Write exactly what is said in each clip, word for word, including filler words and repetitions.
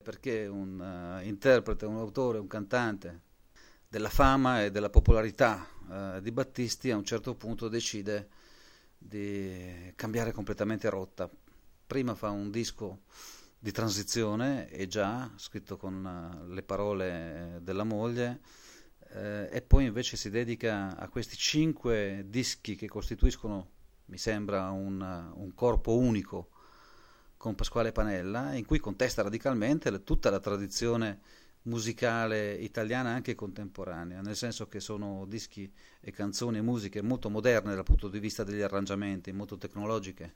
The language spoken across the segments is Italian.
perché un uh, interprete, un autore, un cantante della fama e della popolarità uh, di Battisti a un certo punto decide di cambiare completamente rotta. Prima fa un disco di transizione, e già scritto con uh, le parole della moglie, eh, e poi invece si dedica a questi cinque dischi che costituiscono, mi sembra, un, uh, un corpo unico con Pasquale Panella, in cui contesta radicalmente le, tutta la tradizione musicale italiana anche contemporanea, nel senso che sono dischi e canzoni e musiche molto moderne dal punto di vista degli arrangiamenti, molto tecnologiche,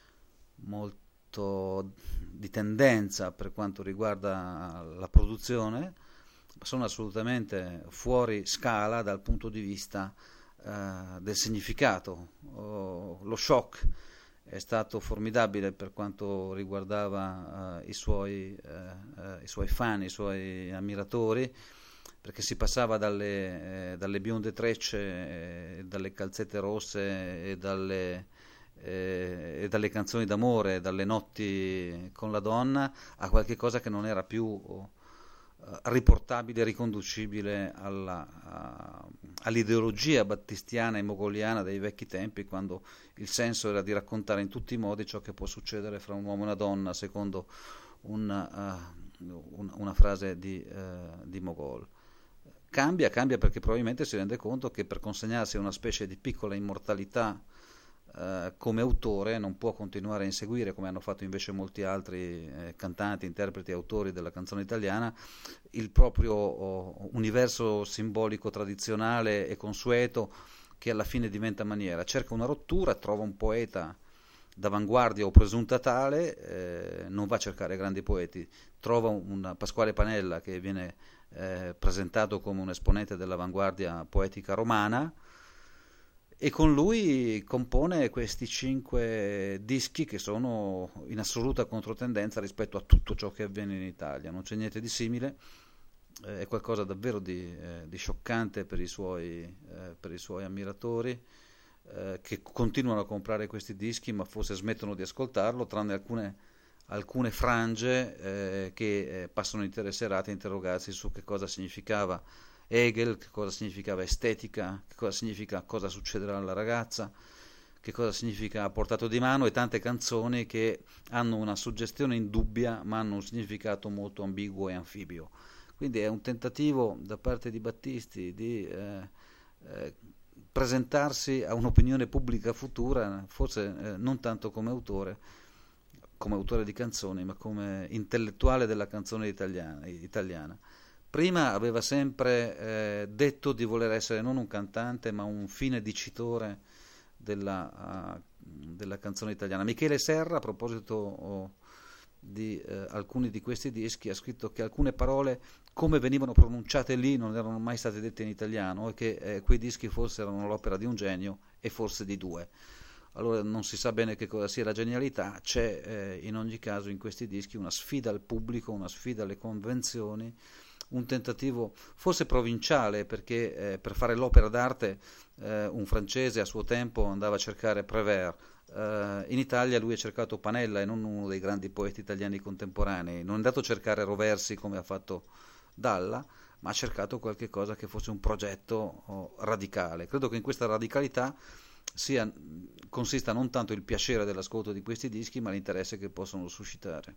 molto di tendenza per quanto riguarda la produzione, ma sono assolutamente fuori scala dal punto di vista uh, del significato. Oh, lo shock è stato formidabile per quanto riguardava uh, i, suoi, uh, uh, i suoi fan, i suoi ammiratori, perché si passava dalle, eh, dalle bionde trecce, eh, dalle calzette rosse e dalle, eh, e dalle canzoni d'amore, dalle notti con la donna, a qualche cosa che non era più uh, riportabile, riconducibile alla, a, all'ideologia battistiana e mogoliana dei vecchi tempi, quando il senso era di raccontare in tutti i modi ciò che può succedere fra un uomo e una donna, secondo una, uh, un, una frase di, uh, di Mogol. Cambia, cambia perché probabilmente si rende conto che per consegnarsi a una specie di piccola immortalità Uh, come autore non può continuare a inseguire, come hanno fatto invece molti altri eh, cantanti, interpreti e autori della canzone italiana, il proprio oh, universo simbolico tradizionale e consueto, che alla fine diventa maniera. Cerca una rottura, trova un poeta d'avanguardia o presunta tale, eh, non va a cercare grandi poeti, trova un, un Pasquale Panella che viene eh, presentato come un esponente dell'avanguardia poetica romana, e con lui compone questi cinque dischi che sono in assoluta controtendenza rispetto a tutto ciò che avviene in Italia. Non c'è niente di simile, eh, è qualcosa davvero di, eh, di scioccante per i suoi, eh, per i suoi ammiratori, eh, che continuano a comprare questi dischi ma forse smettono di ascoltarlo, tranne alcune, alcune frange eh, che eh, passano intere serate a interrogarsi su che cosa significava Hegel, che cosa significava estetica, che cosa significa cosa succederà alla ragazza, che cosa significa a portato di mano, e tante canzoni che hanno una suggestione indubbia ma hanno un significato molto ambiguo e anfibio. Quindi è un tentativo da parte di Battisti di eh, eh, presentarsi a un'opinione pubblica futura, forse eh, non tanto come autore, come autore di canzoni, ma come intellettuale della canzone italiana. italiana. Prima aveva sempre eh, detto di voler essere non un cantante ma un fine dicitore della, uh, della canzone italiana. Michele Serra, a proposito oh, di eh, alcuni di questi dischi, ha scritto che alcune parole, come venivano pronunciate lì, non erano mai state dette in italiano, e che eh, quei dischi forse erano l'opera di un genio e forse di due. Allora non si sa bene che cosa sia la genialità, c'è eh, in ogni caso in questi dischi una sfida al pubblico, una sfida alle convenzioni, un tentativo forse provinciale, perché eh, per fare l'opera d'arte eh, un francese a suo tempo andava a cercare Prévert, eh, in Italia lui ha cercato Panella e non uno dei grandi poeti italiani contemporanei, non è andato a cercare Roversi come ha fatto Dalla, ma ha cercato qualche cosa che fosse un progetto oh, radicale. Credo che in questa radicalità sia, consista non tanto il piacere dell'ascolto di questi dischi ma l'interesse che possono suscitare.